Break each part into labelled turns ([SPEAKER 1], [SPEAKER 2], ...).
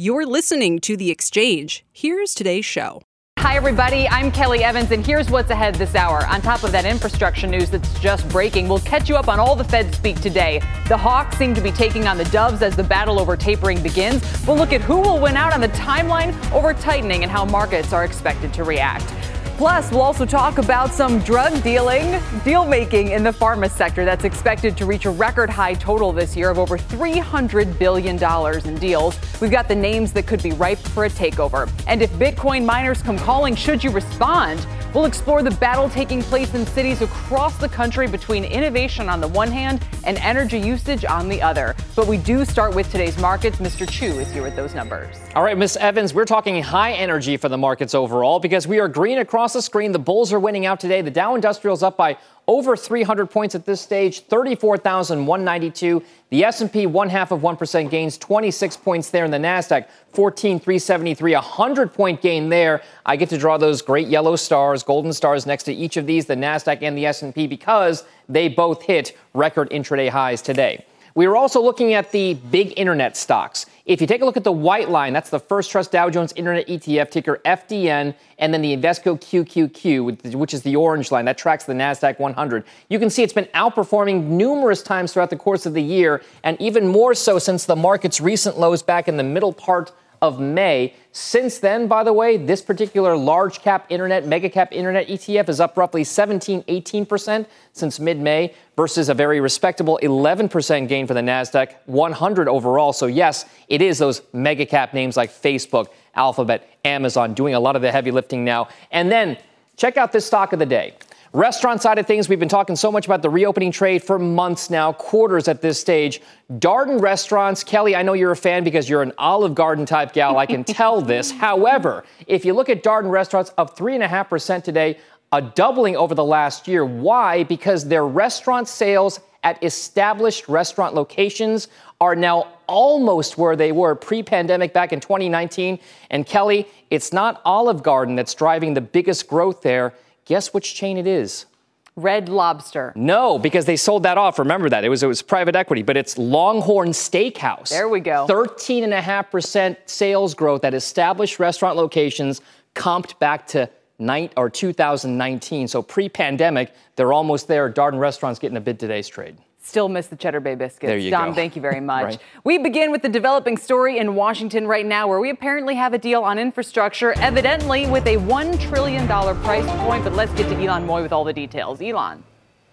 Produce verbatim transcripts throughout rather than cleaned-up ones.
[SPEAKER 1] You're listening to The Exchange. Here's today's show.
[SPEAKER 2] Hi, everybody. I'm Kelly Evans, and here's what's ahead this hour. On top of that infrastructure news that's just breaking, we'll catch you up on all the Fed speak today. The Hawks seem to be taking on the Doves as the battle over tapering begins. We'll look at who will win out on the timeline over tightening and how markets are expected to react. Plus, we'll also talk about some drug dealing, deal making in the pharma sector that's expected to reach a record high total this year of over three hundred billion dollars in deals. We've got the names that could be ripe for a takeover. And if Bitcoin miners come calling, should you respond? We'll explore the battle taking place in cities across the country between innovation on the one hand and energy usage on the other. But we do start with today's markets. Mister Chu is here with those numbers.
[SPEAKER 3] All right, Miss Evans, we're talking high energy for the markets overall because we are green across the screen. The bulls are winning out today. The Dow Industrial's up by over three hundred points at this stage, thirty-four thousand one hundred ninety-two. The S and P, one half of one percent gains, twenty-six points there in the NASDAQ, fourteen thousand three hundred seventy-three, a one hundred point gain there. I get to draw those great yellow stars, golden stars next to each of these, the NASDAQ and the S and P, because they both hit record intraday highs today. We are also looking at the big internet stocks. If you take a look at the white line, that's the First Trust Dow Jones Internet E T F, ticker F D N, and then the Invesco Q Q Q, which is the orange line. That tracks the NASDAQ one hundred. You can see it's been outperforming numerous times throughout the course of the year, and even more so since the market's recent lows back in the middle part of May. Since then, by the way, this particular large cap internet, mega cap internet E T F is up roughly seventeen, eighteen percent since mid-May versus a very respectable eleven percent gain for the NASDAQ one hundred overall. So yes, it is those mega cap names like Facebook, Alphabet, Amazon doing a lot of the heavy lifting now. And then check out this stock of the day. Restaurant side of things, we've been talking so much about the reopening trade for months now, quarters at this stage. Darden Restaurants, Kelly, I know you're a fan because you're an Olive Garden type gal. I can tell this. However, if you look at Darden Restaurants, up three point five percent today, a doubling over the last year. Why? Because their restaurant sales at established restaurant locations are now almost where they were pre-pandemic back in twenty nineteen. And Kelly, it's not Olive Garden that's driving the biggest growth there. Guess which chain it is?
[SPEAKER 2] Red Lobster.
[SPEAKER 3] No, because they sold that off. Remember that. It was it was private equity, but it's Longhorn Steakhouse.
[SPEAKER 2] There we go.
[SPEAKER 3] thirteen point five percent sales growth at established restaurant locations, comped back to nine, or two thousand nineteen. So pre-pandemic, they're almost there. Darden Restaurants getting a bid today's trade.
[SPEAKER 2] Still miss the Cheddar Bay biscuits.
[SPEAKER 3] There you
[SPEAKER 2] Dom,
[SPEAKER 3] go.
[SPEAKER 2] thank you very much.
[SPEAKER 3] Right.
[SPEAKER 2] We begin with the developing story in Washington right now, where we apparently have a deal on infrastructure, evidently with a one trillion dollars price point. But let's get to Ylan Moy with all the details. Ylan.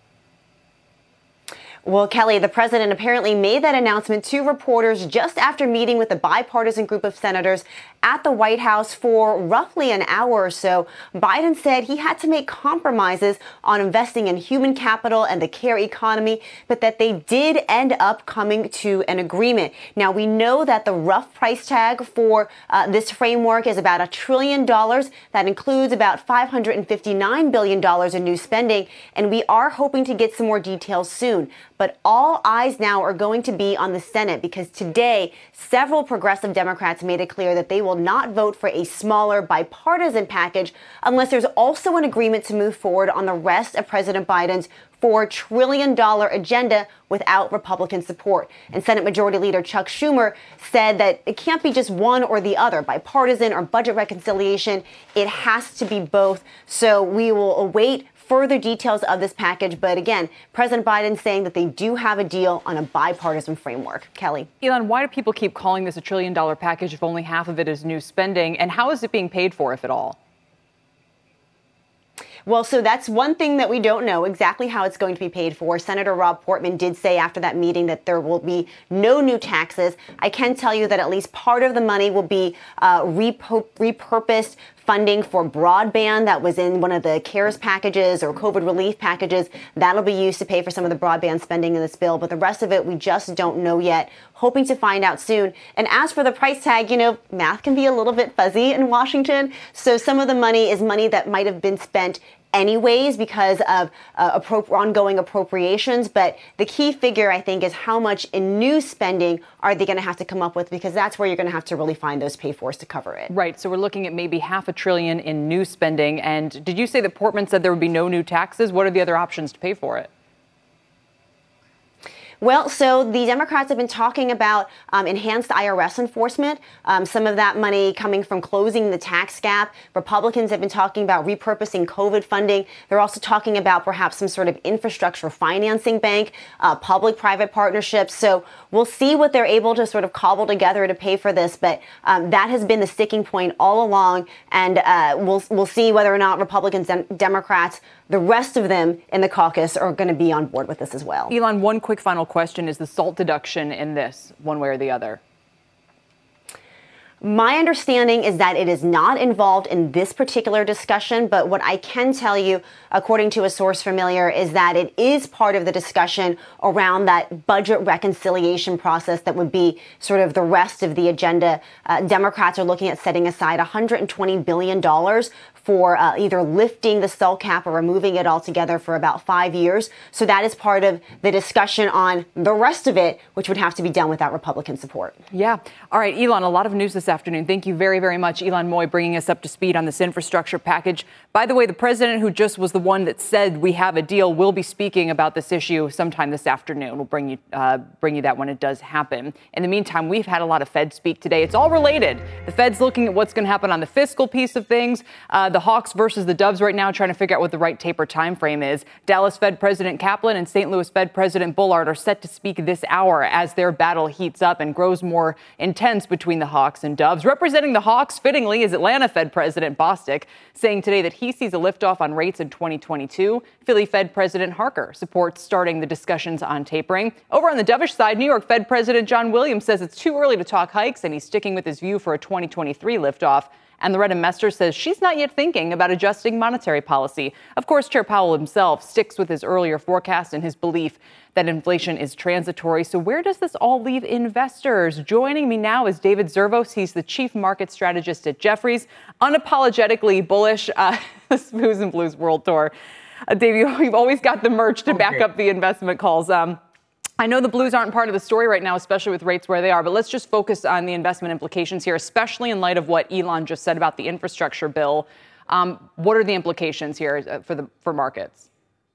[SPEAKER 4] Well, Kelly, the president apparently made that announcement to reporters just after meeting with a bipartisan group of senators at the White House for roughly an hour or so. Biden said he had to make compromises on investing in human capital and the care economy, but that they did end up coming to an agreement. Now, we know that the rough price tag for uh, this framework is about a trillion dollars. That includes about five hundred fifty-nine billion dollars in new spending, and we are hoping to get some more details soon. But all eyes now are going to be on the Senate because today, several progressive Democrats made it clear that they will not vote for a smaller bipartisan package unless there's also an agreement to move forward on the rest of President Biden's four trillion dollars agenda without Republican support. And Senate Majority Leader Chuck Schumer said that it can't be just one or the other, bipartisan or budget reconciliation. It has to be both. So we will await further details of this package. But again, President Biden saying that they do have a deal on a bipartisan framework. Kelly.
[SPEAKER 2] Ylan, why do people keep calling this a trillion dollar package if only half of it is new spending? And how is it being paid for, if at all?
[SPEAKER 4] Well, so that's one thing that we don't know exactly how it's going to be paid for. Senator Rob Portman did say after that meeting that there will be no new taxes. I can tell you that at least part of the money will be uh, repur- repurposed funding for broadband that was in one of the CARES packages or COVID relief packages. That'll be used to pay for some of the broadband spending in this bill. But the rest of it, we just don't know yet. Hoping to find out soon. And as for the price tag, you know, math can be a little bit fuzzy in Washington. So some of the money is money that might have been spent anyways because of uh, appro- ongoing appropriations. But the key figure, I think, is how much in new spending are they going to have to come up with, because that's where you're going to have to really find those pay-fors to cover it.
[SPEAKER 2] Right. So we're looking at maybe half a trillion in new spending. And did you say that Portman said there would be no new taxes? What are the other options to pay for it?
[SPEAKER 4] Well, so the Democrats have been talking about um, enhanced I R S enforcement, um, some of that money coming from closing the tax gap. Republicans have been talking about repurposing COVID funding. They're also talking about perhaps some sort of infrastructure financing bank, uh, public-private partnerships. So we'll see what they're able to sort of cobble together to pay for this. But um, that has been the sticking point all along. And uh, we'll we'll see whether or not Republicans and Democrats, the rest of them in the caucus, are going to be on board with this as well.
[SPEAKER 2] Elon, one quick final question. Is the SALT deduction in this one way or the other?
[SPEAKER 4] My understanding is that it is not involved in this particular discussion, but what I can tell you, according to a source familiar, is that it is part of the discussion around that budget reconciliation process that would be sort of the rest of the agenda. Uh, Democrats are looking at setting aside one hundred twenty billion dollars for uh, either lifting the SALT cap or removing it altogether for about five years. So that is part of the discussion on the rest of it, which would have to be done without Republican support.
[SPEAKER 2] Yeah. All right, Elon, a lot of news this afternoon. Thank you very, very much, Elon Moy, bringing us up to speed on this infrastructure package. By the way, the president, who just was the one that said we have a deal, will be speaking about this issue sometime this afternoon. We'll bring you uh, bring you that when it does happen. In the meantime, we've had a lot of Fed speak today. It's all related. The Fed's looking at what's going to happen on the fiscal piece of things. Uh, the Hawks versus the Doves right now, trying to figure out what the right taper time frame is. Dallas Fed President Kaplan and Saint Louis Fed President Bullard are set to speak this hour as their battle heats up and grows more intense between the Hawks and Doves. Representing the Hawks, fittingly, is Atlanta Fed President Bostic, saying today that he sees a liftoff on rates in twenty twenty-two. Philly Fed President Harker supports starting the discussions on tapering. Over on the dovish side, New York Fed President John Williams says it's too early to talk hikes, and he's sticking with his view for a twenty twenty-three liftoff. And Loretta Mester says she's not yet thinking about adjusting monetary policy. Of course, Chair Powell himself sticks with his earlier forecast and his belief that inflation is transitory. So where does this all leave investors? Joining me now is David Zervos. He's the chief market strategist at Jefferies, unapologetically bullish, uh, this Booze and Blues World Tour. Uh, Dave, you've always got the merch to back up the investment calls. Um, I know the Blues aren't part of the story right now, especially with rates where they are, but let's just focus on the investment implications here, especially in light of what Elon just said about the infrastructure bill. Um, what are the implications here for the for markets?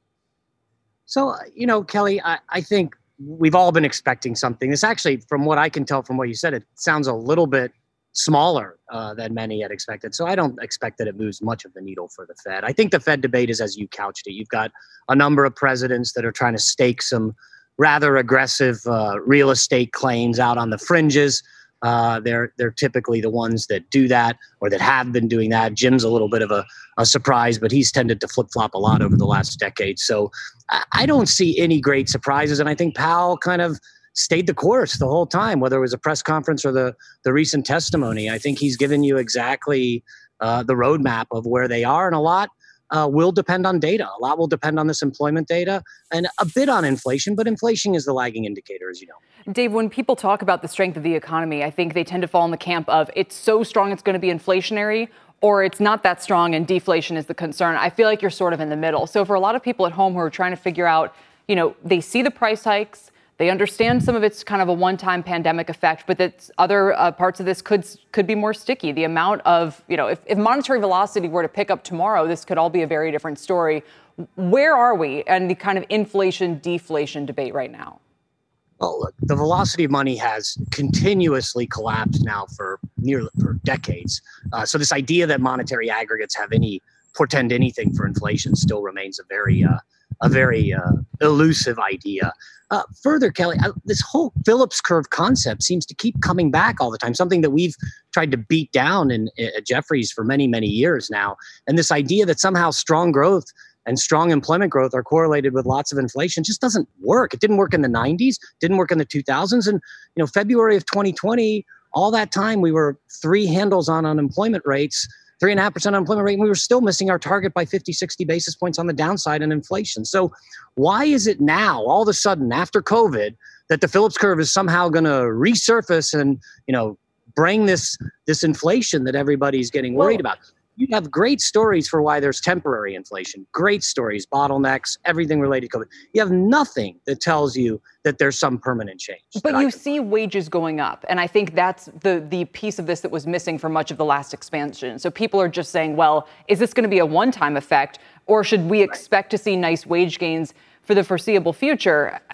[SPEAKER 5] So, you know, Kelly, I, I think we've all been expecting something. This actually, from what I can tell from what you said, it sounds a little bit smaller uh, than many had expected. So I don't expect that it moves much of the needle for the Fed. I think the Fed debate is as you couched it. You've got a number of presidents that are trying to stake some rather aggressive uh, real estate claims out on the fringes. Uh, they're they're typically the ones that do that or that have been doing that. Jim's a little bit of a, a surprise, but he's tended to flip-flop a lot over the last decade. So I, I don't see any great surprises. And I think Powell kind of stayed the course the whole time, whether it was a press conference or the, the recent testimony. I think he's given you exactly uh, the roadmap of where they are, and a lot Uh, will depend on data. A lot will depend on this employment data and a bit on inflation, but inflation is the lagging indicator, as you know.
[SPEAKER 2] Dave, when people talk about the strength of the economy, I think they tend to fall in the camp of it's so strong it's going to be inflationary, or it's not that strong and deflation is the concern. I feel like you're sort of in the middle. So for a lot of people at home who are trying to figure out, you know, they see the price hikes, they understand some of it's kind of a one-time pandemic effect, but that other uh, parts of this could could be more sticky. The amount of, you know, if, if monetary velocity were to pick up tomorrow, this could all be a very different story. Where are we and the kind of inflation-deflation debate right now?
[SPEAKER 5] Well, look, the velocity of money has continuously collapsed now for nearly for decades. Uh, so this idea that monetary aggregates have any portend anything for inflation still remains a very uh, a very uh, elusive idea. Uh, further, Kelly, uh, this whole Phillips curve concept seems to keep coming back all the time, something that we've tried to beat down in, in at Jefferies for many, many years now. And this idea that somehow strong growth and strong employment growth are correlated with lots of inflation just doesn't work. It didn't work in the nineties, didn't work in the two thousands. And, you know, February of twenty twenty, all that time we were three handles on unemployment rates, three and a half percent unemployment rate, and we were still missing our target by fifty, sixty basis points on the downside in inflation. So why is it now, all of a sudden, after COVID, that the Phillips curve is somehow going to resurface and, you know, bring this this inflation that everybody's getting worried about? You have great stories for why there's temporary inflation, great stories, bottlenecks, everything related to COVID. You have nothing that tells you that there's some permanent change.
[SPEAKER 2] But you see wages going up. And I think that's the, the piece of this that was missing for much of the last expansion. So people are just saying, well, is this going to be a one-time effect, or should we expect to see nice wage gains for the foreseeable future?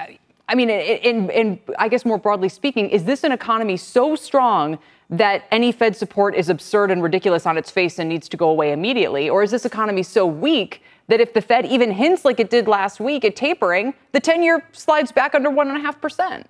[SPEAKER 2] I mean, in, in, I guess more broadly speaking, is this an economy so strong that any Fed support is absurd and ridiculous on its face and needs to go away immediately? Or is this economy so weak that if the Fed even hints like it did last week at tapering, the ten-year slides back under one point five percent?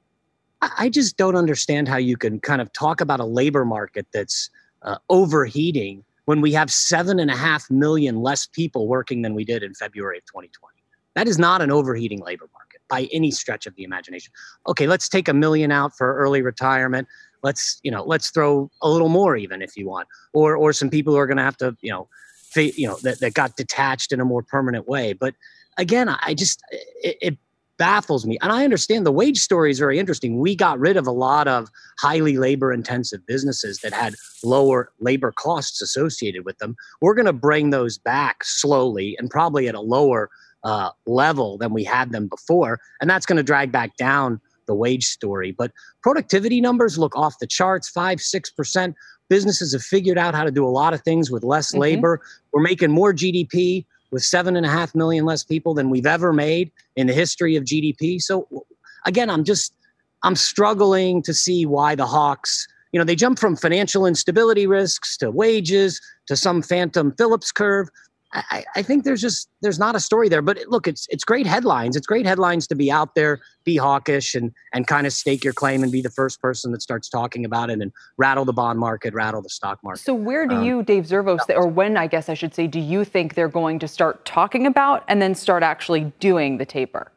[SPEAKER 5] I just don't understand how you can kind of talk about a labor market that's uh, overheating when we have seven and a half million less people working than we did in February of twenty twenty. That is not an overheating labor market by any stretch of the imagination. Okay, let's take a million out for early retirement. Let's, you know, let's throw a little more even if you want, or or some people who are going to have to, you know, fa- you know, that, that got detached in a more permanent way. But again, I just, it, it baffles me. And I understand the wage story is very interesting. We got rid of a lot of highly labor intensive businesses that had lower labor costs associated with them. We're going to bring those back slowly and probably at a lower uh, level than we had them before. And that's going to drag back down the wage story. But productivity numbers look off the charts, five, six percent. Businesses have figured out how to do a lot of things with less mm-hmm. labor. We're making more G D P with seven and a half million less people than we've ever made in the history of G D P. So again, I'm just, I'm struggling to see why the hawks, you know, they jump from financial instability risks to wages to some phantom Phillips curve. I, I think there's just, there's not a story there. But look, it's it's great headlines. It's great headlines to be out there, be hawkish and and kind of stake your claim and be the first person that starts talking about it and rattle the bond market, rattle the stock market.
[SPEAKER 2] So where do you, um, Dave Zervos, or when, I guess I should say, do you think they're going to start talking about and then start actually doing the taper?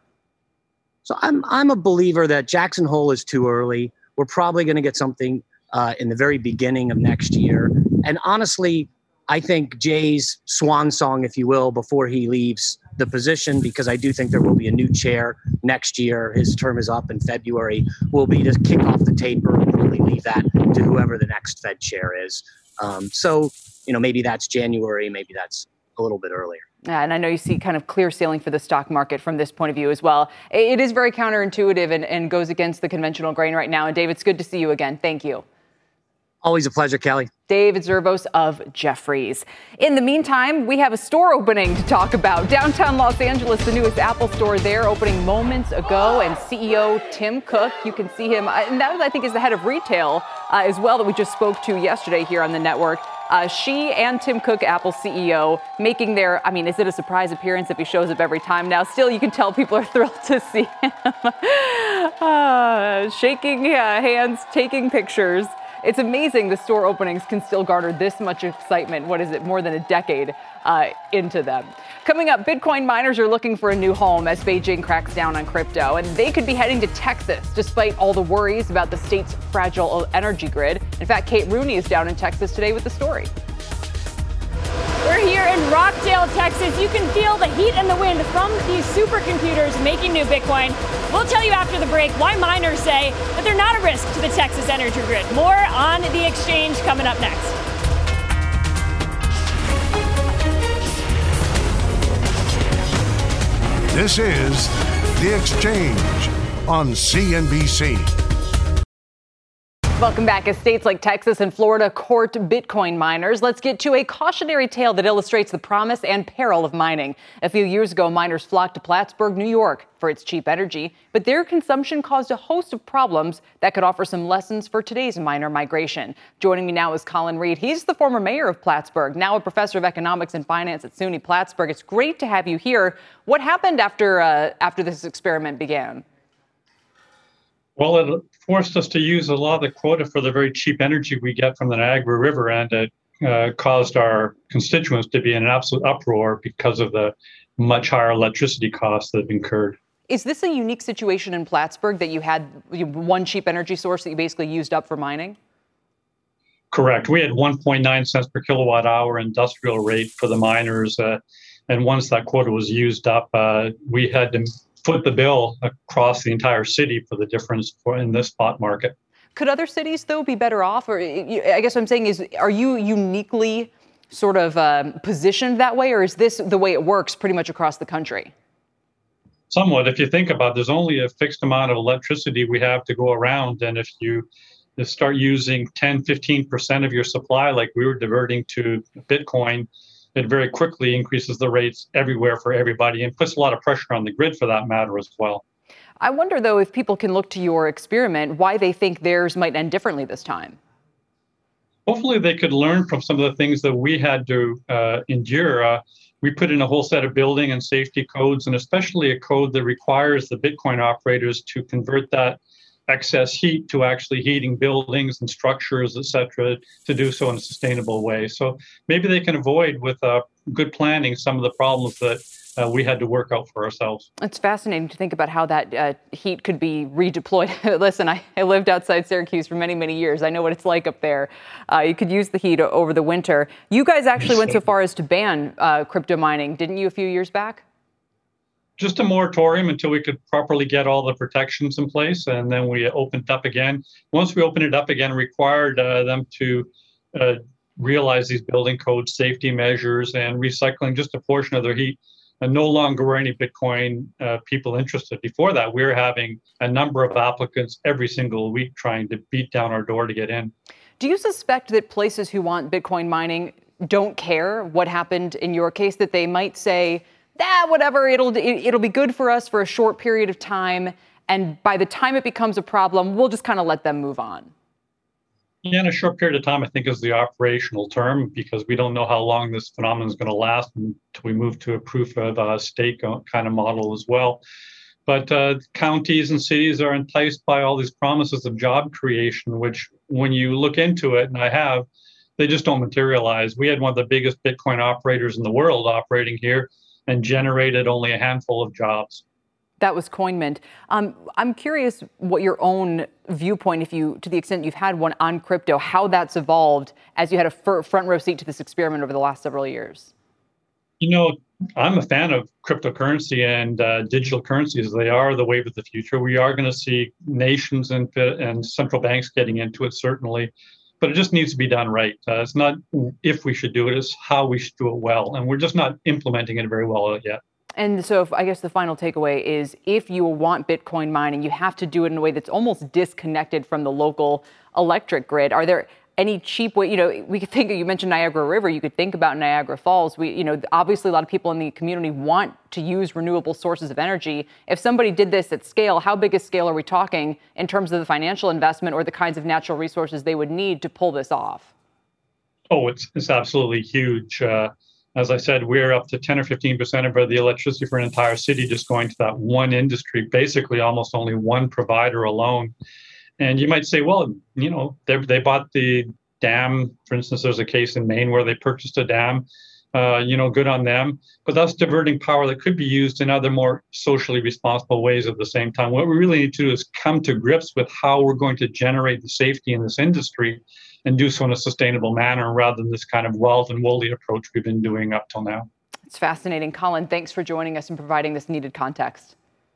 [SPEAKER 5] So I'm I'm a believer that Jackson Hole is too early. We're probably going to get something uh, in the very beginning of next year. And honestly, I think Jay's swan song, if you will, before he leaves the position, because I do think there will be a new chair next year. His term is up in February, will be to kick off the taper and really leave that to whoever the next Fed chair is. Um, so, you know, maybe that's January, maybe that's a little bit earlier.
[SPEAKER 2] Yeah, and I know you see kind of clear sailing for the stock market from this point of view as well. It is very counterintuitive and, and goes against the conventional grain right now. And Dave, it's good to see you again. Thank you.
[SPEAKER 5] Always a pleasure, Kelly.
[SPEAKER 2] David Zervos of Jefferies. In the meantime, we have a store opening to talk about. Downtown Los Angeles, the newest Apple store there, opening moments ago. And C E O Tim Cook, you can see him, and that I think is the head of retail uh, as well that we just spoke to yesterday here on the network. Uh, she and Tim Cook, Apple C E O, making their, I mean, is it a surprise appearance if he shows up every time now? Still, you can tell people are thrilled to see him. uh, shaking uh, hands, taking pictures. It's amazing the store openings can still garner this much excitement. What is it, more than a decade uh, into them? Coming up, Bitcoin miners are looking for a new home as Beijing cracks down on crypto, and they could be heading to Texas despite all the worries about the state's fragile energy grid. In fact, Kate Rooney is down in Texas today with the story.
[SPEAKER 6] We're here in Rockdale, Texas. You can feel the heat and the wind from these supercomputers making new Bitcoin. We'll tell you after the break why miners say that they're not a risk to the Texas energy grid. More on The Exchange coming up next.
[SPEAKER 7] This is The Exchange on C N B C.
[SPEAKER 2] Welcome back. As states like Texas and Florida court Bitcoin miners, let's get to a cautionary tale that illustrates the promise and peril of mining. A few years ago, miners flocked to Plattsburgh, New York for its cheap energy, but their consumption caused a host of problems that could offer some lessons for today's miner migration. Joining me now is Colin Reed. He's the former mayor of Plattsburgh, now a professor of economics and finance at SUNY Plattsburgh. It's great to have you here. What happened after uh, after this experiment began?
[SPEAKER 8] Well, it forced us to use a lot of the quota for the very cheap energy we get from the Niagara River, and it uh, caused our constituents to be in an absolute uproar because of the much higher electricity costs that have incurred.
[SPEAKER 2] Is this a unique situation in Plattsburgh that you had one cheap energy source that you basically used up for mining?
[SPEAKER 8] Correct. We had one point nine cents per kilowatt hour industrial rate for the miners, uh, and once that quota was used up, uh, we had to foot the bill across the entire city for the difference for in this spot market.
[SPEAKER 2] Could other cities, though, be better off? Or I guess what I'm saying is, are you uniquely sort of um, positioned that way, or is this the way it works pretty much across the country?
[SPEAKER 8] Somewhat. If you think about it, there's only a fixed amount of electricity we have to go around. And if you start using ten, fifteen percent of your supply, like we were diverting to Bitcoin, it very quickly increases the rates everywhere for everybody and puts a lot of pressure on the grid for that matter as well.
[SPEAKER 2] I wonder, though, if people can look to your experiment, why they think theirs might end differently this time.
[SPEAKER 8] Hopefully they could learn from some of the things that we had to uh, endure. Uh, we put in a whole set of building and safety codes, and especially a code that requires the Bitcoin operators to convert that excess heat to actually heating buildings and structures, et cetera, to do so in a sustainable way. So maybe they can avoid, with uh, good planning, some of the problems that uh, we had to work out for ourselves.
[SPEAKER 2] It's fascinating to think about how that uh, heat could be redeployed. Listen, I, I lived outside Syracuse for many, many years. I know what it's like up there. Uh, you could use the heat over the winter. You guys actually went so far as to ban uh, crypto mining, didn't you, a few years back?
[SPEAKER 8] Just a moratorium until we could properly get all the protections in place, and then we opened it up again. Once we opened it up again, required uh, them to uh, realize these building code safety measures and recycling just a portion of their heat. And no longer were any Bitcoin uh, people interested. Before that, we were having a number of applicants every single week trying to beat down our door to get in.
[SPEAKER 2] Do you suspect that places who want Bitcoin mining don't care what happened in your case, that they might say, ah, whatever, it'll it'll be good for us for a short period of time, and by the time it becomes a problem, we'll just kind of let them move on?
[SPEAKER 8] Yeah, in a short period of time, I think, is the operational term, because we don't know how long this phenomenon is going to last until we move to a proof of uh, stake kind of model as well. But uh, counties and cities are enticed by all these promises of job creation, which when you look into it, and I have, they just don't materialize. We had one of the biggest Bitcoin operators in the world operating here, and generated only a handful of jobs.
[SPEAKER 2] That was Coinmint. Um, I'm curious what your own viewpoint, if you, to the extent you've had one on crypto, how that's evolved as you had a fir- front row seat to this experiment over the last several years.
[SPEAKER 8] You know, I'm a fan of cryptocurrency and uh, digital currencies. They are the wave of the future. We are going to see nations and, and central banks getting into it, certainly. But it just needs to be done right. Uh, it's not if we should do it, it's how we should do it well. And we're just not implementing it very well yet.
[SPEAKER 2] And so if, I guess the final takeaway is, if you want Bitcoin mining, you have to do it in a way that's almost disconnected from the local electric grid. Are there any cheap way, you know, we could think, you mentioned Niagara River, you could think about Niagara Falls. We, you know, obviously a lot of people in the community want to use renewable sources of energy. If somebody did this at scale, how big a scale are we talking in terms of the financial investment or the kinds of natural resources they would need to pull this off?
[SPEAKER 8] Oh, it's, it's absolutely huge. Uh, as I said, we're up to ten or fifteen percent of the electricity for an entire city just going to that one industry, basically almost only one provider alone. And you might say, well, you know, they they bought the dam. For instance, there's a case in Maine where they purchased a dam. Uh, you know, good on them. But that's diverting power that could be used in other more socially responsible ways at the same time. What we really need to do is come to grips with how we're going to generate the safety in this industry and do so in a sustainable manner rather than this kind of wild and woolly approach we've been doing up till now. It's
[SPEAKER 2] fascinating. Colin, thanks for joining us and providing this needed context.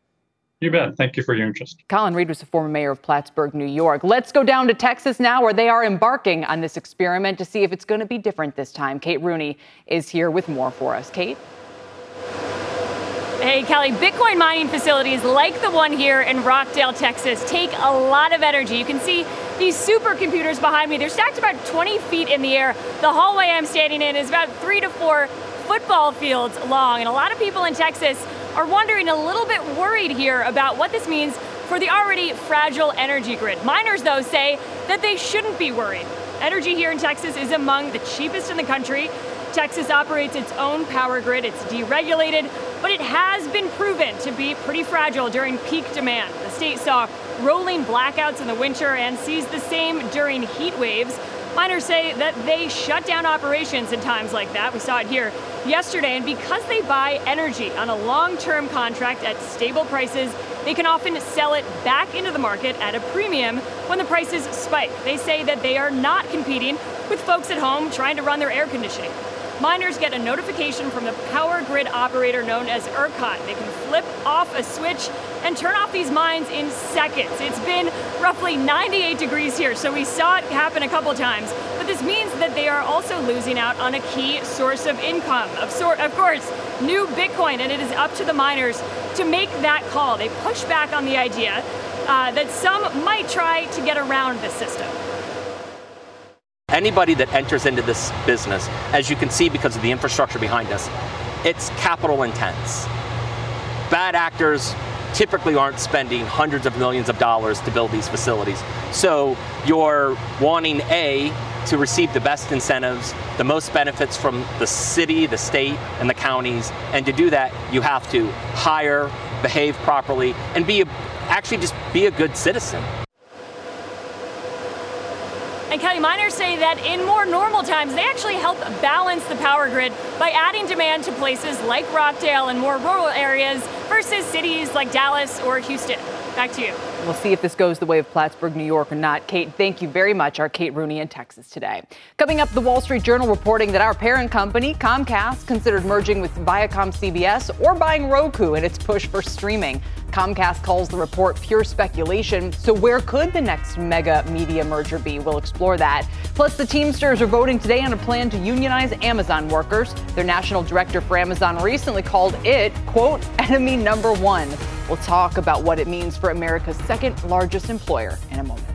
[SPEAKER 8] You bet. Thank you for your interest.
[SPEAKER 2] Colin Reed was the former mayor of Plattsburgh, New York. Let's go down to Texas now, where they are embarking on this experiment to see if it's going to be different this time. Kate Rooney is here with more for us. Kate?
[SPEAKER 6] Hey, Kelly, Bitcoin mining facilities like the one here in Rockdale, Texas, take a lot of energy. You can see these supercomputers behind me. They're stacked about twenty feet in the air. The hallway I'm standing in is about three to four football fields long. And a lot of people in Texas are wondering, a little bit worried here about what this means for the already fragile energy grid. Miners, though, say that they shouldn't be worried. Energy here in Texas is among the cheapest in the country. Texas operates its own power grid. It's deregulated, but it has been proven to be pretty fragile during peak demand. The state saw rolling blackouts in the winter and sees the same during heat waves. Miners say that they shut down operations in times like that. We saw it here yesterday, and because they buy energy on a long-term contract at stable prices, they can often sell it back into the market at a premium when the prices spike. They say that they are not competing with folks at home trying to run their air conditioning. Miners get a notification from the power grid operator known as ERCOT. They can flip off a switch and turn off these mines in seconds. It's been roughly ninety-eight degrees here, so we saw it happen a couple times. But this means that they are also losing out on a key source of income. Of, sort, of course, new Bitcoin, and it is up to the miners to make that call. They push back on the idea uh, that some might try to get around this system.
[SPEAKER 9] Anybody that enters into this business, as you can see because of the infrastructure behind us, it's capital intense. Bad actors typically aren't spending hundreds of millions of dollars to build these facilities. So you're wanting A, to receive the best incentives, the most benefits from the city, the state, and the counties. And to do that, you have to hire, behave properly, and be a, actually just be a good citizen.
[SPEAKER 6] And Kelly, miners say that in more normal times, they actually help balance the power grid by adding demand to places like Rockdale and more rural areas versus cities like Dallas or Houston. Back to you.
[SPEAKER 2] We'll see if this goes the way of Plattsburgh, New York or not. Kate, thank you very much. Our Kate Rooney in Texas today. Coming up, the Wall Street Journal reporting that our parent company, Comcast, considered merging with Viacom C B S or buying Roku in its push for streaming. Comcast calls the report pure speculation. So where could the next mega media merger be? We'll explore that. Plus, the Teamsters are voting today on a plan to unionize Amazon workers. Their national director for Amazon recently called it, quote, enemy number one. We'll talk about what it means for America's second largest employer in a moment.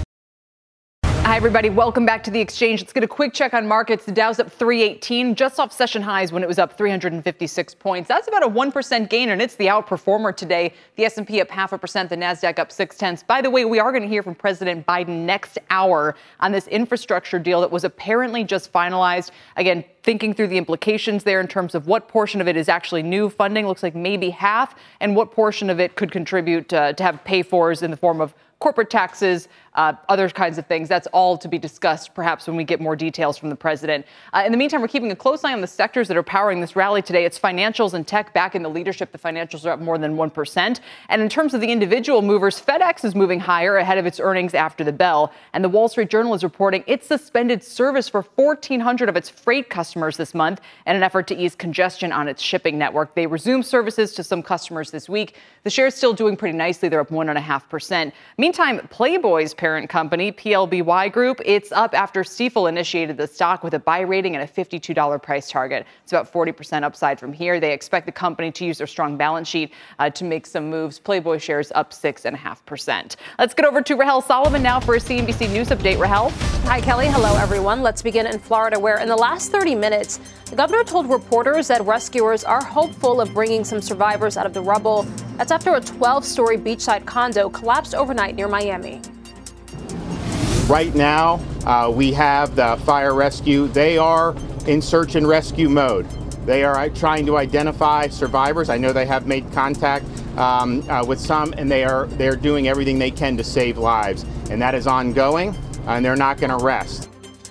[SPEAKER 2] Hi, everybody. Welcome back to The Exchange. Let's get a quick check on markets. The Dow's up three eighteen, just off session highs when it was up three hundred fifty-six points. That's about a one percent gain, and it's the outperformer today. The S and P up half a percent, the NASDAQ up six tenths. By the way, we are going to hear from President Biden next hour on this infrastructure deal that was apparently just finalized. Again, thinking through the implications there in terms of what portion of it is actually new funding, looks like maybe half, and what portion of it could contribute uh, to have pay-fors in the form of corporate taxes, uh, other kinds of things. That's all to be discussed, perhaps, when we get more details from the president. Uh, in the meantime, we're keeping a close eye on the sectors that are powering this rally today. It's financials and tech back in the leadership. The financials are up more than one percent. And in terms of the individual movers, FedEx is moving higher ahead of its earnings after the bell. And the Wall Street Journal is reporting it suspended service for fourteen hundred of its freight customers this month in an effort to ease congestion on its shipping network. They resumed services to some customers this week. The share's still doing pretty nicely. They're up one point five percent. Meantime, Playboy's parent company, P L B Y Group, it's up after Stifel initiated the stock with a buy rating and a fifty-two dollars price target. It's about forty percent upside from here. They expect the company to use their strong balance sheet uh, to make some moves. Playboy shares up six point five percent. Let's get over to Rahel Solomon now for a C N B C News update. Rahel?
[SPEAKER 10] Hi, Kelly. Hello, everyone. Let's begin in Florida, where in the last thirty minutes, the governor told reporters that rescuers are hopeful of bringing some survivors out of the rubble. That's after a twelve-story beachside condo collapsed overnight near Miami.
[SPEAKER 11] Right now, uh, we have the fire rescue. They are in search and rescue mode. They are trying to identify survivors. I know they have made contact um, uh, with some, and they are they're doing everything they can to save lives. And that is ongoing, and they're not going to rest.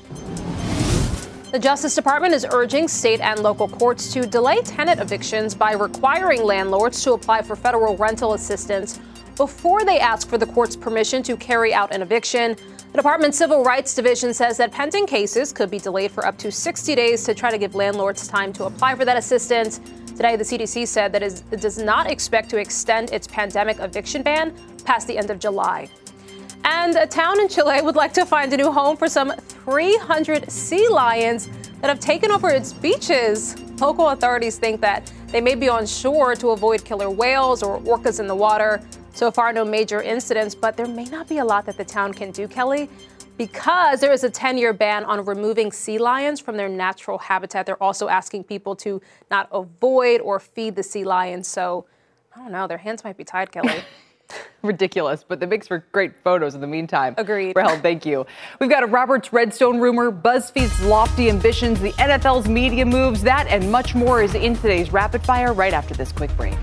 [SPEAKER 10] The Justice Department is urging state and local courts to delay tenant evictions by requiring landlords to apply for federal rental assistance before they ask for the court's permission to carry out an eviction. The Department's Civil Rights Division says that pending cases could be delayed for up to sixty days to try to give landlords time to apply for that assistance. Today, the C D C said that it does not expect to extend its pandemic eviction ban past the end of July. And a town in Chile would like to find a new home for some three hundred sea lions that have taken over its beaches. Local authorities think that they may be on shore to avoid killer whales or orcas in the water. So far, no major incidents, but there may not be a lot that the town can do, Kelly, because there is a ten-year ban on removing sea lions from their natural habitat. They're also asking people to not avoid or feed the sea lions. So, I don't know, their hands might be tied, Kelly.
[SPEAKER 2] Ridiculous, but that makes for great photos in the meantime.
[SPEAKER 10] Agreed.
[SPEAKER 2] Rahel, thank you. We've got a Roberts Redstone rumor, BuzzFeed's lofty ambitions, the N F L's media moves, that and much more is in today's Rapid Fire right after this quick break.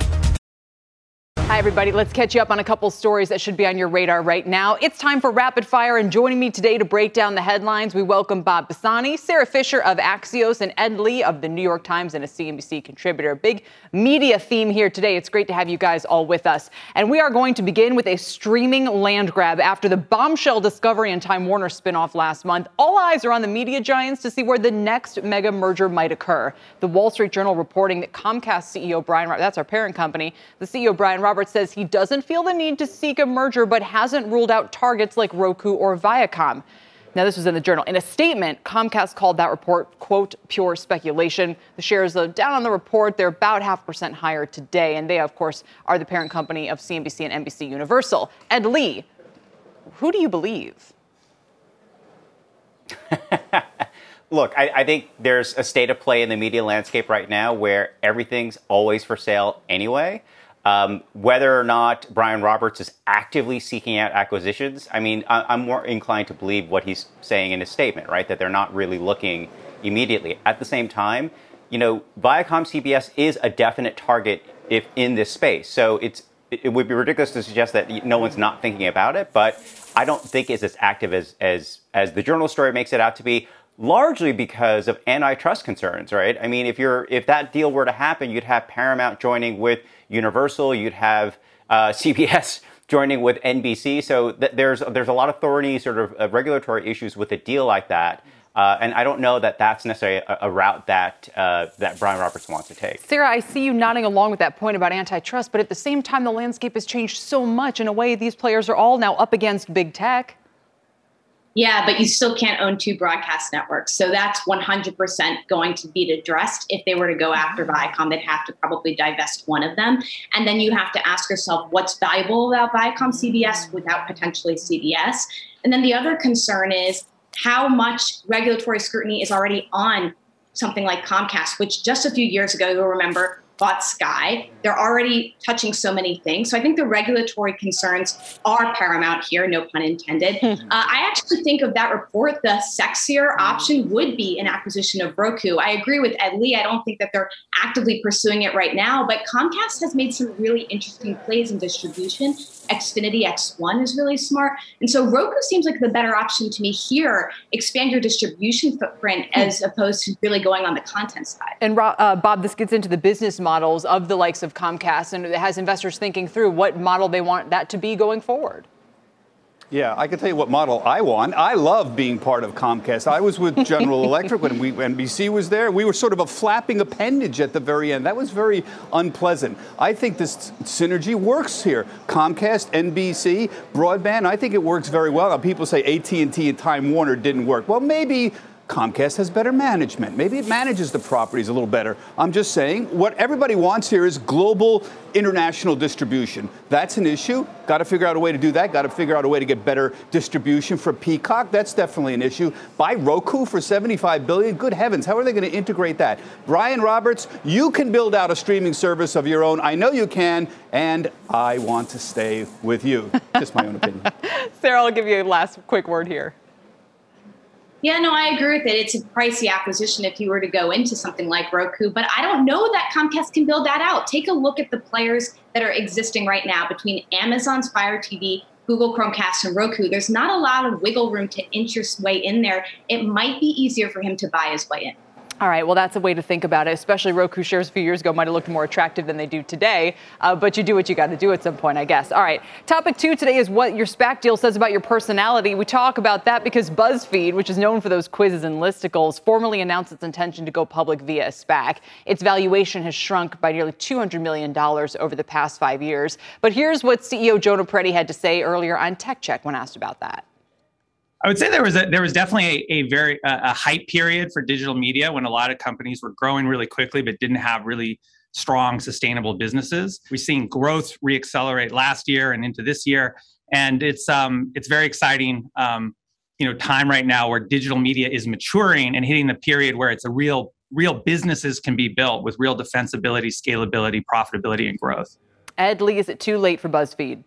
[SPEAKER 2] Hi, everybody. Let's catch you up on a couple stories that should be on your radar right now. It's time for Rapid Fire, and joining me today to break down the headlines, we welcome Bob Pisani, Sarah Fisher of Axios, and Ed Lee of the New York Times and a C N B C contributor. Big media theme here today. It's great to have you guys all with us. And we are going to begin with a streaming land grab after the bombshell Discovery and Time Warner spinoff last month. All eyes are on the media giants to see where the next mega merger might occur. The Wall Street Journal reporting that Comcast C E O Brian, that's our parent company, the C E O Brian Roberts says he doesn't feel the need to seek a merger, but hasn't ruled out targets like Roku or Viacom. Now, this was in the Journal. In a statement, Comcast called that report, quote, pure speculation. The shares are down on the report. They're about half percent higher today. And they, of course, are the parent company of C N B C and N B C Universal. Ed Lee, who do you believe?
[SPEAKER 12] Look, I, I think there's a state of play in the media landscape right now where everything's always for sale anyway. Um, whether or not Brian Roberts is actively seeking out acquisitions, I mean, I, I'm more inclined to believe what he's saying in his statement, right? That they're not really looking immediately. At the same time, you know, Viacom C B S is a definite target if in this space. So it's it would be ridiculous to suggest that no one's not thinking about it, but I don't think it's as active as as as the Journal story makes it out to be. Largely because of antitrust concerns, right? I mean, if you're if that deal were to happen, you'd have Paramount joining with Universal, you'd have uh, C B S joining with N B C. So th- there's there's a lot of thorny sort of uh, regulatory issues with a deal like that, uh, and I don't know that that's necessarily a, a route that uh, that Brian Roberts wants to take.
[SPEAKER 2] Sarah, I see you nodding along with that point about antitrust, but at the same time, the landscape has changed so much. In a way, these players are all now up against big tech.
[SPEAKER 13] Yeah, but you still can't own two broadcast networks. So that's one hundred percent going to be addressed. If they were to go after Viacom, they'd have to probably divest one of them. And then you have to ask yourself, what's valuable about Viacom C B S without potentially C B S? And then the other concern is how much regulatory scrutiny is already on something like Comcast, which just a few years ago, you'll remember, bought Sky. They're already touching so many things. So I think the regulatory concerns are paramount here, no pun intended. uh, I actually think of that report, the sexier option would be an acquisition of Roku. I agree with Ed Lee. I don't think that they're actively pursuing it right now, but Comcast has made some really interesting plays in distribution. Xfinity X one is really smart. And so Roku seems like the better option to me here. Expand your distribution footprint as opposed to really going on the content side.
[SPEAKER 2] And uh, Bob, this gets into the business models of the likes of Comcast, and it has investors thinking through what model they want that to be going forward.
[SPEAKER 14] Yeah, I can tell you what model I want. I love being part of Comcast. I was with General Electric when we, N B C was there. We were sort of a flapping appendage at the very end. That was very unpleasant. I think this synergy works here. Comcast, N B C, broadband, I think it works very well. Now, people say A T and T and Time Warner didn't work. Well, maybe Comcast has better management. Maybe it manages the properties a little better. I'm just saying what everybody wants here is global international distribution. That's an issue. Got to figure out a way to do that. Got to figure out a way to get better distribution for Peacock. That's definitely an issue. Buy Roku for seventy-five billion dollars. Good heavens, how are they going to integrate that? Brian Roberts, you can build out a streaming service of your own. I know you can, and I want to stay with you. Just my own opinion.
[SPEAKER 2] Sarah, I'll give you a last quick word here.
[SPEAKER 13] Yeah, no, I agree with it. It's a pricey acquisition if you were to go into something like Roku, but I don't know that Comcast can build that out. Take a look at the players that are existing right now between Amazon's Fire T V, Google Chromecast, and Roku. There's not a lot of wiggle room to inch your way in there. It might be easier for him to buy his way in.
[SPEAKER 2] All right, well, that's a way to think about it, especially Roku shares a few years ago might have looked more attractive than they do today, uh, but you do what you got to do at some point, I guess. All right, topic two today is what your SPAC deal says about your personality. We talk about that because BuzzFeed, which is known for those quizzes and listicles, formally announced its intention to go public via a SPAC. Its valuation has shrunk by nearly two hundred million dollars over the past five years. But here's what C E O Jonah Peretti had to say earlier on Tech Check when asked about that.
[SPEAKER 15] I would say there was a, there was definitely a, a very uh, a hype period for digital media when a lot of companies were growing really quickly but didn't have really strong, sustainable businesses. We've seen growth reaccelerate last year and into this year, and it's um it's very exciting um you know time right now where digital media is maturing and hitting the period where it's a real real businesses can be built with real defensibility, scalability, profitability, and growth.
[SPEAKER 2] Ed Lee, is it too late for BuzzFeed?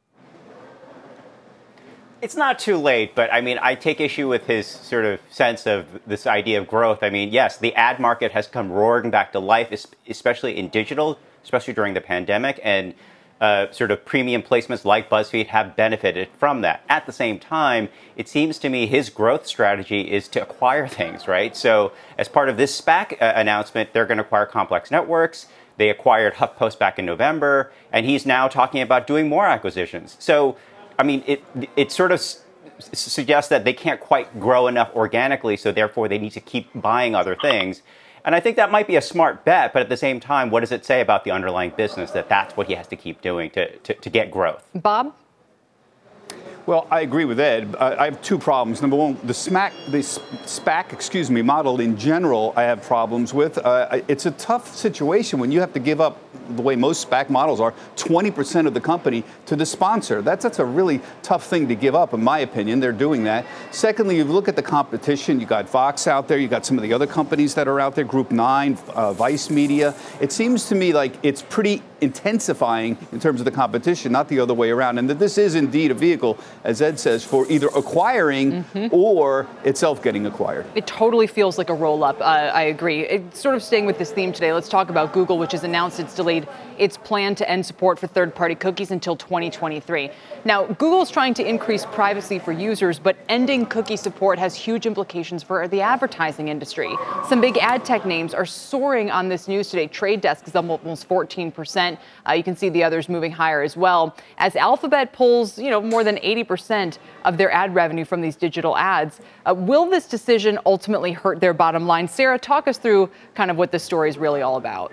[SPEAKER 12] It's not too late, but I mean, I take issue with his sort of sense of this idea of growth. I mean, yes, the ad market has come roaring back to life, especially in digital, especially during the pandemic, and uh, sort of premium placements like BuzzFeed have benefited from that. At the same time, it seems to me his growth strategy is to acquire things, right? So as part of this SPAC uh, announcement, they're going to acquire Complex Networks. They acquired HuffPost back in November, and he's now talking about doing more acquisitions. So I mean, it it sort of s- suggests that they can't quite grow enough organically, so therefore they need to keep buying other things. And I think that might be a smart bet, but at the same time, what does it say about the underlying business that that's what he has to keep doing to, to, to get growth?
[SPEAKER 2] Bob?
[SPEAKER 14] Well, I agree with Ed. Uh, I have two problems. Number one, the SPAC, the SPAC, excuse me, model in general, I have problems with. Uh, it's a tough situation when you have to give up the way most SPAC models are, twenty percent of the company to the sponsor. That's, that's a really tough thing to give up, in my opinion. They're doing that. Secondly, you look at the competition. You got Vox out there. You got some of the other companies that are out there, Group nine, uh, Vice Media. It seems to me like it's pretty intensifying in terms of the competition, not the other way around. And that this is indeed a vehicle, as Ed says, for either acquiring mm-hmm. or itself getting acquired.
[SPEAKER 2] It totally feels like a roll-up. Uh, I agree. It's sort of staying with this theme today. Let's talk about Google, which has announced it's delayed its plan to end support for third-party cookies until twenty twenty-three. Now, Google's trying to increase privacy for users, but ending cookie support has huge implications for the advertising industry. Some big ad tech names are soaring on this news today. Trade Desk is up almost fourteen percent. Uh, you can see the others moving higher as well. As Alphabet pulls, you know, more than eighty percent of their ad revenue from these digital ads. Uh, will this decision ultimately hurt their bottom line? Sarah, talk us through kind of what this story is really all about.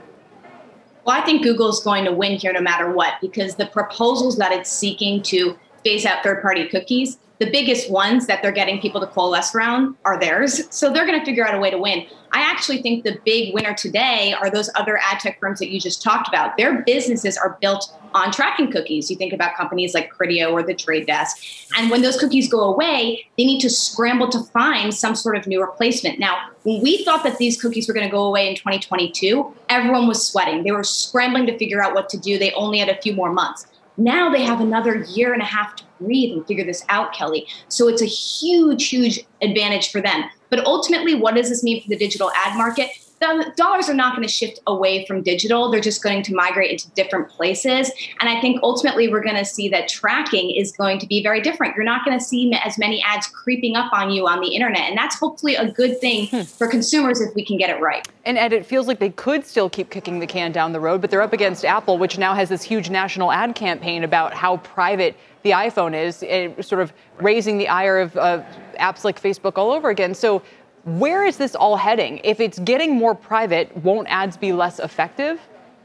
[SPEAKER 13] Well, I think Google's going to win here no matter what, because the proposals that it's seeking to phase out third-party cookies, the biggest ones that they're getting people to coalesce around are theirs. So they're going to figure out a way to win. I actually think the big winner today are those other ad tech firms that you just talked about. Their businesses are built on tracking cookies. You think about companies like Criteo or the Trade Desk. And when those cookies go away, they need to scramble to find some sort of new replacement. Now, when we thought that these cookies were going to go away in twenty twenty-two, everyone was sweating. They were scrambling to figure out what to do. They only had a few more months. Now they have another year and a half to breathe and figure this out, Kelly. So it's a huge, huge advantage for them. But ultimately, what does this mean for the digital ad market? The dollars are not going to shift away from digital. They're just going to migrate into different places. And I think ultimately we're going to see that tracking is going to be very different. You're not going to see as many ads creeping up on you on the internet. And that's hopefully a good thing hmm. for consumers if we can get it right.
[SPEAKER 2] And Ed, it feels like they could still keep kicking the can down the road, but they're up against Apple, which now has this huge national ad campaign about how private the iPhone is, it, sort of raising the ire of uh, apps like Facebook all over again. So where is this all heading? If it's getting more private, won't ads be less effective?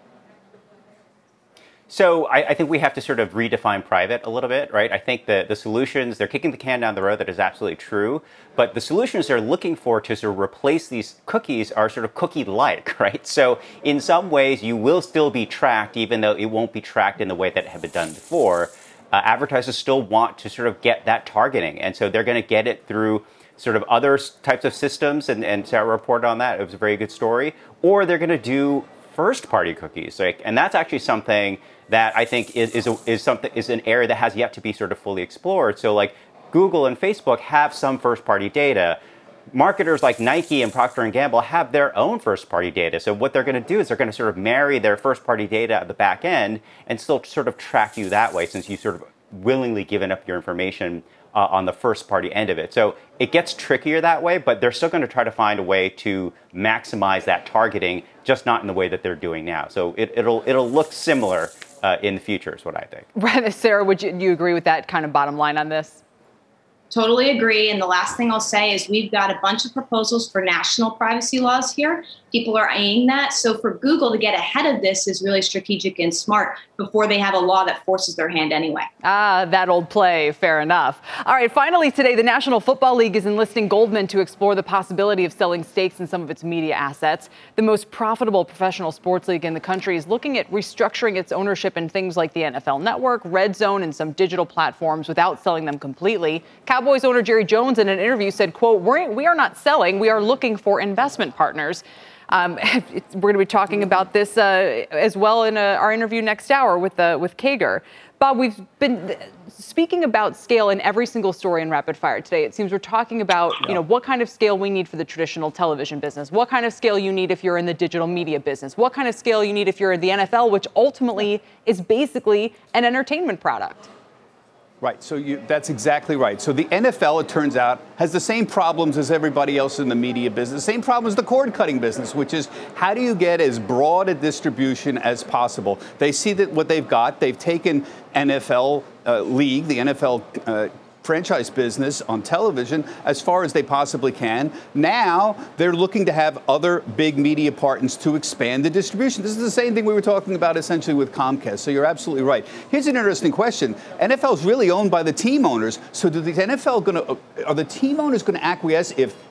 [SPEAKER 12] So I, I think we have to sort of redefine private a little bit, right? I think that the solutions, they're kicking the can down the road. That is absolutely true. But the solutions they're looking for to sort of replace these cookies are sort of cookie-like, right? So in some ways, you will still be tracked, even though it won't be tracked in the way that it had been done before. Uh, advertisers still want to sort of get that targeting. And so they're going to get it through sort of other types of systems, and, and Sarah reported on that. It was a very good story. Or they're going to do first-party cookies, like, and that's actually something that I think is is, a, is something is an area that has yet to be sort of fully explored. So, like Google and Facebook have some first-party data. Marketers like Nike and Procter and Gamble have their own first-party data. So what they're going to do is they're going to sort of marry their first-party data at the back end and still sort of track you that way, since you sort of willingly given up your information Uh, on the first party end of it. So it gets trickier that way, but they're still going to try to find a way to maximize that targeting, just not in the way that they're doing now. So it, it'll it'll look similar uh, in the future is what I think.
[SPEAKER 2] Right, Sarah, would you, do you agree with that kind of bottom line on this?
[SPEAKER 13] Totally agree. And the last thing I'll say is we've got a bunch of proposals for national privacy laws here. People are eyeing that. So for Google to get ahead of this is really strategic and smart before they have a law that forces their hand anyway.
[SPEAKER 2] Ah, that old play. Fair enough. All right. Finally, today, the National Football League is enlisting Goldman to explore the possibility of selling stakes in some of its media assets. The most profitable professional sports league in the country is looking at restructuring its ownership in things like the N F L Network, Red Zone, and some digital platforms without selling them completely. Cowboys owner Jerry Jones in an interview said, quote, We're, we are not selling. We are looking for investment partners. Um, we're going to be talking about this uh, as well in uh, our interview next hour with uh, with Kager. Bob, we've been speaking about scale in every single story in Rapid Fire today. It seems we're talking about, you know, what kind of scale we need for the traditional television business, what kind of scale you need if you're in the digital media business, what kind of scale you need if you're in the N F L, which ultimately is basically an entertainment product.
[SPEAKER 14] Right. So you, that's exactly right. So the N F L, it turns out, has the same problems as everybody else in the media business, same problem as the cord cutting business, which is how do you get as broad a distribution as possible? They see that what they've got, they've taken N F L uh, league, the N F L uh, franchise business on television as far as they possibly can. Now they're looking to have other big media partners to expand the distribution. This is the same thing we were talking about essentially with Comcast. So you're absolutely right. Here's an interesting question. N F L is really owned by the team owners. So do the N F L going to, are the team owners going to acquiesce if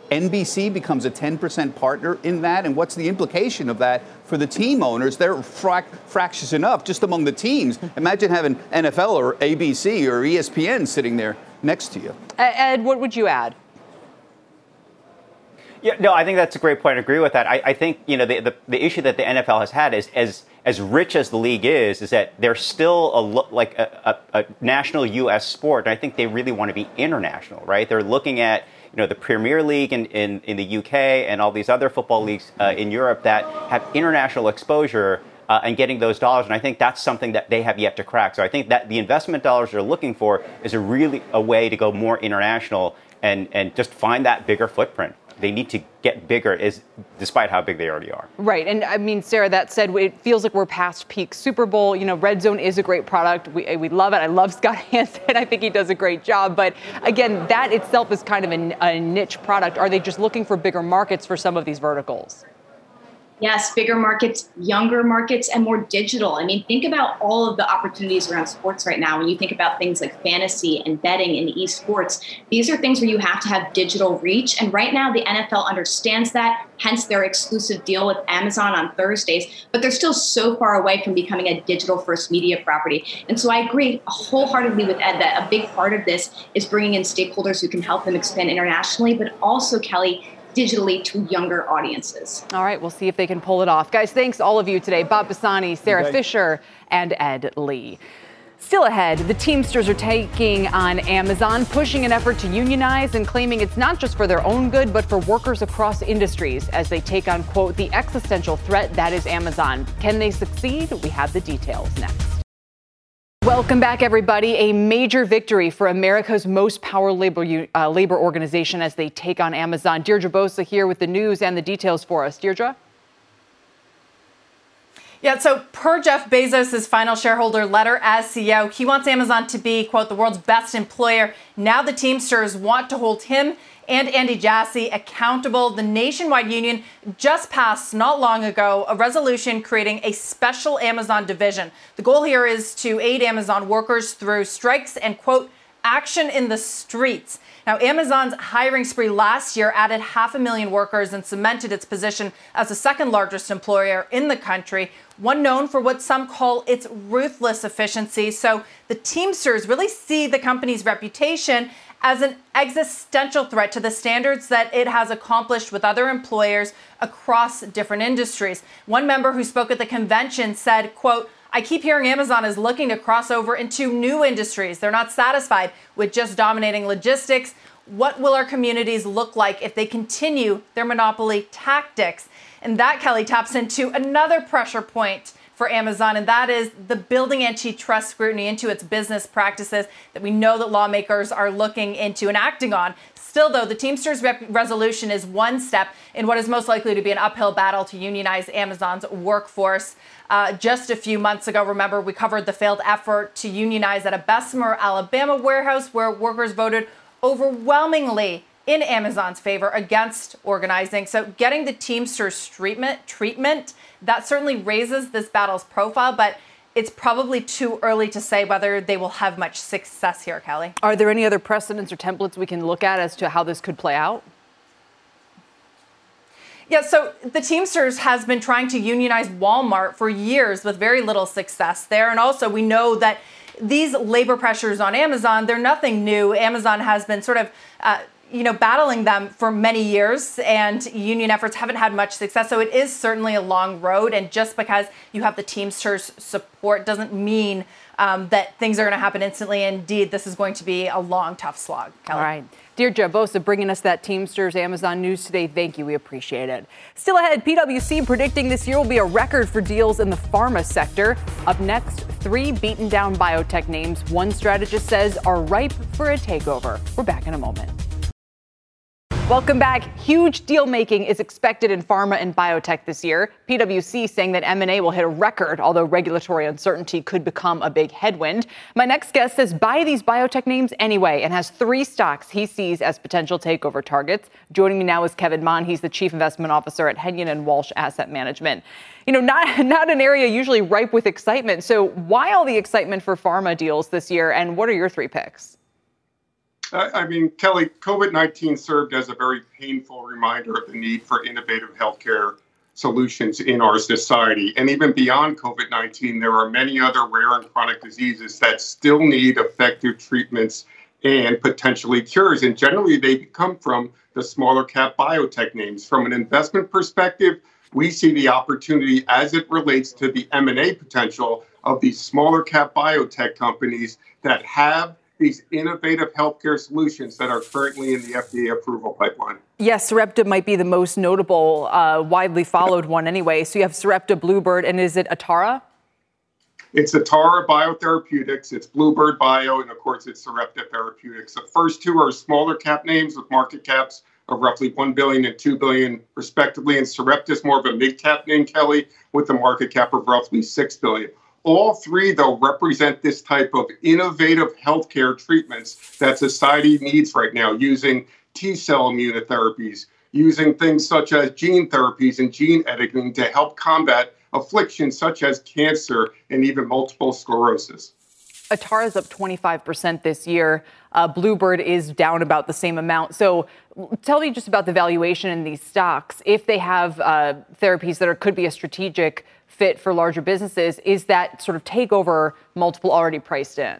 [SPEAKER 14] N B C becomes a ten percent partner in that. And what's the implication of that for the team owners? They're frac- fractious enough just among the teams. Imagine having N F L or A B C or E S P N sitting there next to you.
[SPEAKER 2] Ed, what would you add?
[SPEAKER 12] Yeah, no, I think that's a great point. I agree with that. I, I think, you know, the, the the issue that the N F L has had is as as rich as the league is, is that they're still a lo- like a, a, a national U S sport. And I think they really want to be international, right? They're looking at, you know, the Premier League in, in, in the U K and all these other football leagues uh, in Europe that have international exposure uh, and getting those dollars. And I think that's something that they have yet to crack. So I think that the investment dollars they're looking for is a really a way to go more international and, and just find that bigger footprint. They need to get bigger, is despite how big they already are.
[SPEAKER 2] Right. And I mean, Sarah, that said, it feels like we're past peak Super Bowl. You know, Red Zone is a great product. We, we love it. I love Scott Hansen. I think he does a great job. But again, that itself is kind of a, a niche product. Are they just looking for bigger markets for some of these verticals?
[SPEAKER 13] Yes, bigger markets, younger markets, and more digital. I mean, think about all of the opportunities around sports right now. When you think about things like fantasy and betting and esports, these are things where you have to have digital reach. And right now, the N F L understands that, hence their exclusive deal with Amazon on Thursdays. But they're still so far away from becoming a digital-first media property. And so I agree wholeheartedly with Ed that a big part of this is bringing in stakeholders who can help them expand internationally, but also, Kelly, digitally to younger audiences.
[SPEAKER 2] All right, we'll see if they can pull it off. Guys, thanks all of you today. Bob Pisani, Sarah
[SPEAKER 14] Okay.
[SPEAKER 2] Fisher, and Ed Lee. Still ahead, the Teamsters are taking on Amazon, pushing an effort to unionize and claiming it's not just for their own good, but for workers across industries as they take on, quote, the existential threat that is Amazon. Can they succeed? We have the details next. Welcome back, everybody. A major victory for America's most powerful labor, uh, labor organization as they take on Amazon. Deirdre Bosa here with the news and the details for us. Deirdre?
[SPEAKER 16] Yeah, so per Jeff Bezos' final shareholder letter as C E O, he wants Amazon to be, quote, the world's best employer. Now the Teamsters want to hold him and Andy Jassy accountable. The nationwide union just passed not long ago a resolution creating a special Amazon division. The goal here is to aid Amazon workers through strikes and, quote, action in the streets. Now, Amazon's hiring spree last year added half a million workers and cemented its position as the second largest employer in the country, one known for what some call its ruthless efficiency. So the Teamsters really see the company's reputation as an existential threat to the standards that it has accomplished with other employers across different industries. One member who spoke at the convention said, quote, I keep hearing Amazon is looking to cross over into new industries. They're not satisfied with just dominating logistics. What will our communities look like if they continue their monopoly tactics? And that, Kelly, taps into another pressure point for Amazon, and that is the building antitrust scrutiny into its business practices that we know that lawmakers are looking into and acting on. Still, though, the Teamsters rep- resolution is one step in what is most likely to be an uphill battle to unionize Amazon's workforce. Uh, just a few months ago, remember, we covered the failed effort to unionize at a Bessemer, Alabama warehouse where workers voted overwhelmingly in Amazon's favor against organizing. So getting the Teamsters treatment, treatment, that certainly raises this battle's profile, but it's probably too early to say whether they will have much success here, Kelly.
[SPEAKER 2] Are there any other precedents or templates we can look at as to how this could play out?
[SPEAKER 16] Yeah, so the Teamsters has been trying to unionize Walmart for years with very little success there. And also we know that these labor pressures on Amazon, they're nothing new. Amazon has been sort of uh, you know, battling them for many years, and union efforts haven't had much success. So it is certainly a long road. And just because you have the Teamsters support doesn't mean um, that things are going to happen instantly. Indeed, this is going to be a long, tough slog. Kelly.
[SPEAKER 2] All right. Deirdre Bosa bringing us that Teamsters Amazon news today. Thank you. We appreciate it. Still ahead, P W C predicting this year will be a record for deals in the pharma sector. Up next, three beaten down biotech names one strategist says are ripe for a takeover. We're back in a moment. Welcome back. Huge deal making is expected in pharma and biotech this year. P W C saying that M and A will hit a record, although regulatory uncertainty could become a big headwind. My next guest says buy these biotech names anyway and has three stocks he sees as potential takeover targets. Joining me now is Kevin Mon. He's the Chief Investment Officer at Henyon and Walsh Asset Management. You know, not, not an area usually ripe with excitement. So why all the excitement for pharma deals this year, and what are your three picks?
[SPEAKER 17] I mean, Kelly, COVID nineteen served as a very painful reminder of the need for innovative healthcare solutions in our society. And even beyond COVID nineteen, there are many other rare and chronic diseases that still need effective treatments and potentially cures. And generally, they come from the smaller cap biotech names. From an investment perspective, we see the opportunity as it relates to the M and A potential of these smaller cap biotech companies that have these innovative healthcare solutions that are currently in the F D A approval pipeline.
[SPEAKER 2] Yes, Sarepta might be the most notable, uh, widely followed one anyway. So you have Sarepta, Bluebird, and is it Atara?
[SPEAKER 17] It's Atara Biotherapeutics, it's Bluebird Bio, and of course it's Sarepta Therapeutics. The first two are smaller cap names with market caps of roughly one billion dollars and two billion dollars respectively. And Sarepta is more of a mid-cap name, Kelly, with a market cap of roughly six billion dollars. All three, though, represent this type of innovative healthcare treatments that society needs right now, using T-cell immunotherapies, using things such as gene therapies and gene editing to help combat afflictions such as cancer and even multiple sclerosis.
[SPEAKER 2] Atara is up twenty-five percent this year. Uh, Bluebird is down about the same amount. So tell me just about the valuation in these stocks. If they have uh, therapies that are, could be a strategic fit for larger businesses, is that sort of takeover multiple already priced in?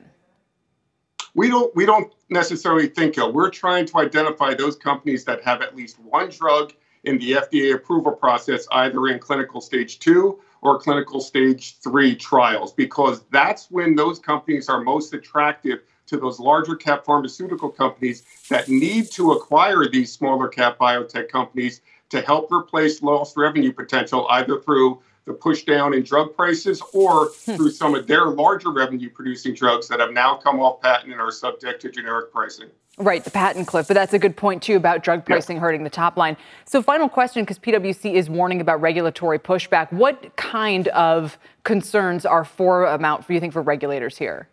[SPEAKER 17] We don't we don't necessarily think so. We're trying to identify those companies that have at least one drug in the F D A approval process, either in clinical stage two or clinical stage three trials, because that's when those companies are most attractive to those larger cap pharmaceutical companies that need to acquire these smaller cap biotech companies to help replace lost revenue potential, either through the push down in drug prices or through some of their larger revenue producing drugs that have now come off patent and are subject to generic pricing.
[SPEAKER 2] Right, the patent cliff. But that's a good point, too, about drug pricing yeah. hurting the top line. So final question, because P W C is warning about regulatory pushback. What kind of concerns are paramount, you think, for regulators here?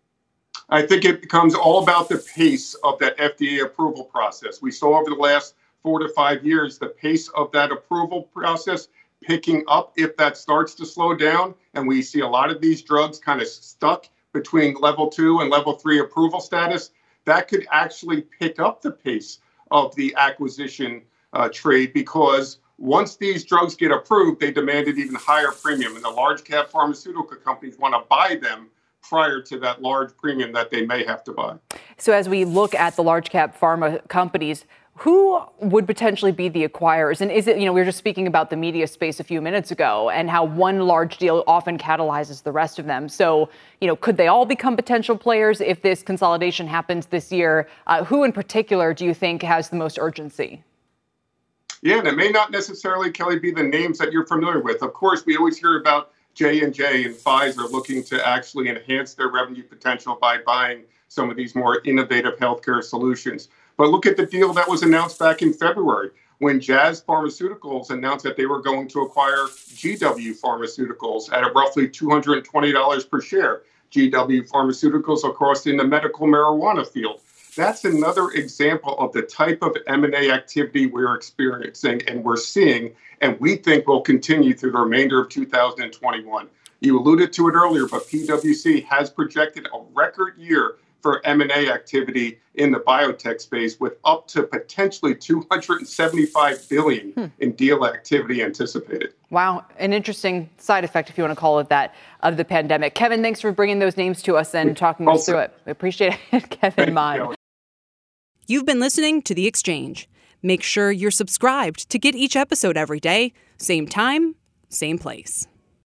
[SPEAKER 17] I think it becomes all about the pace of that F D A approval process. We saw over the last four to five years the pace of that approval process picking up. If that starts to slow down and we see a lot of these drugs kind of stuck between level two and level three approval status, that could actually pick up the pace of the acquisition uh, trade, because once these drugs get approved, they demand an even higher premium, and the large cap pharmaceutical companies want to buy them prior to that large premium that they may have to buy.
[SPEAKER 2] So as we look at the large cap pharma companies, who would potentially be the acquirers? And is it, you know, we were just speaking about the media space a few minutes ago and how one large deal often catalyzes the rest of them. So, you know, could they all become potential players if this consolidation happens this year? Uh, who in particular do you think has the most urgency?
[SPEAKER 17] Yeah, and it may not necessarily, Kelly, be the names that you're familiar with. Of course, we always hear about J and J and Pfizer looking to actually enhance their revenue potential by buying some of these more innovative healthcare solutions. But look at the deal that was announced back in February when Jazz Pharmaceuticals announced that they were going to acquire G W Pharmaceuticals at a roughly two hundred twenty dollars per share. G W Pharmaceuticals, of course, in the medical marijuana field. That's another example of the type of M and A activity we're experiencing and we're seeing, and we think will continue through the remainder of two thousand twenty-one. You alluded to it earlier, but P W C has projected a record year for M and A activity in the biotech space, with up to potentially two hundred seventy-five billion dollars hmm. in deal activity anticipated.
[SPEAKER 2] Wow, an interesting side effect, if you want to call it that, of the pandemic. Kevin, thanks for bringing those names to us and talking us through it. We appreciate it, Kevin Mon.
[SPEAKER 1] You've been listening to The Exchange. Make sure you're subscribed to get each episode every day, same time, same place.